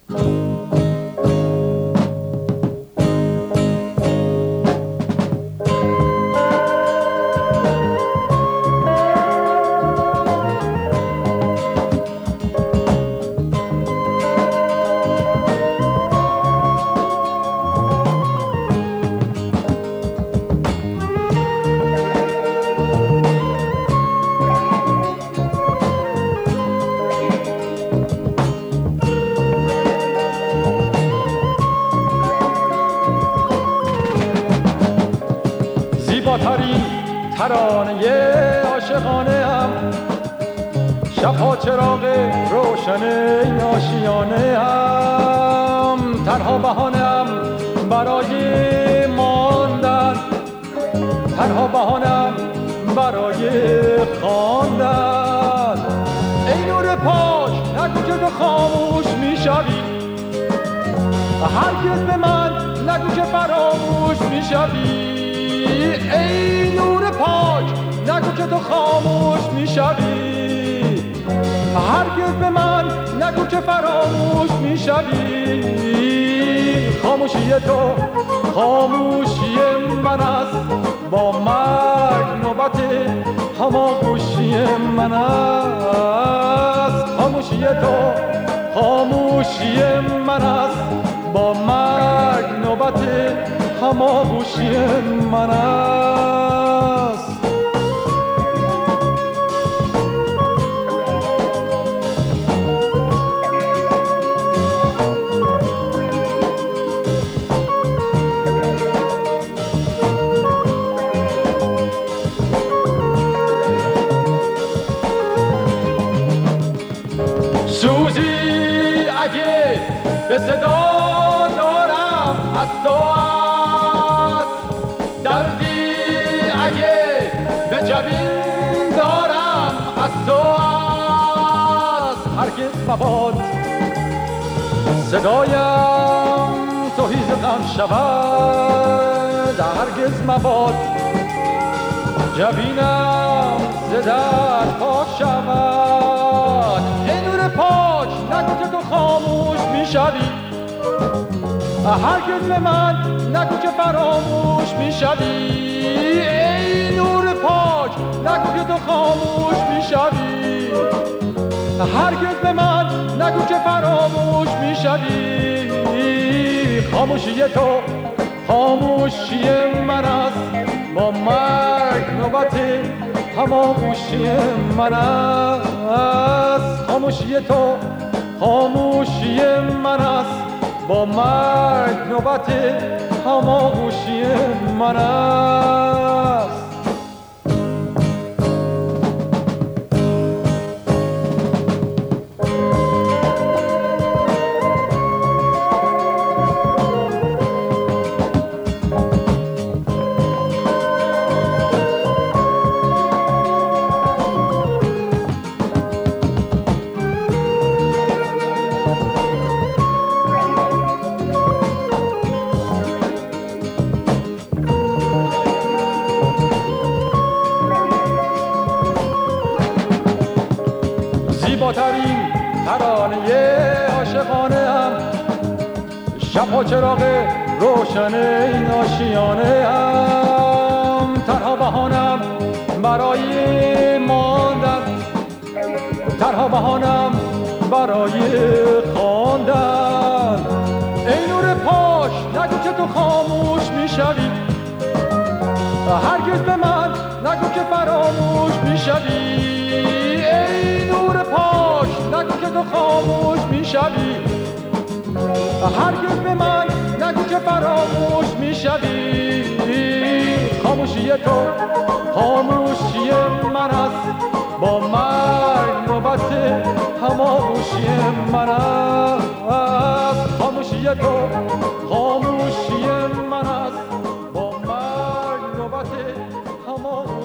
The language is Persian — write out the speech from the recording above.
زیباترین ترانه عاشقانه ام، شبها چراغ روشن این آشیانه ام، تنها بهانه ام برای ماندن، تنها بهانه ام برای خواندن. ای نور پاک نگو که تو خاموش میشوی، هرگز به من نگو که فراموش میشوی. ای نور پاک نگو که تو خاموش میشوی، هرگز به من نگو که فراموش میشوی. خاموشی تو خاموشی من است، با مرگ نوبت هماگوشی من است. خاموشی تو خاموشی من است، با مرگ نوبت هماگوشی من است. سوزی اگه به صدا دارم از تو است، دردی اگه به جبین دارم از تو است. هرگز مباد صدایم تحیز غم شود، هرگز مباد جبینم ز درد پاک شود. ای نور پاک نگو که تو خاموش میشوی، هرگز به من نگو که فراموش میشوی. ای نور پاک نگو که تو خاموش میشوی، هرگز به من نگو که فراموش میشوی. خاموشی تو خاموشی من است، با مرگ نوبت هماگوشی من است. خاموشی تو خاموشی من است، با مرگ نوبت هماگوشی من است. زیباترین ترانه عاشقانه ام، شبها چراغ روشن این آشیانه ام، تنها بهانم برای ماندن، تنها بهانم برای خواندن. ای نور پاک نگو که تو خاموش میشوی، هرگز به من نگو که فراموش میشوی. ای نور پاک نگو که تو خاموش میشوی، هرگز به من نگو که فراموش میشوی. خاموشی تو خاموشی من است، با مرگ نوبت هماگوشی من است. خاموشی تو خاموشی من است، با مرگ نوبت هماگوشی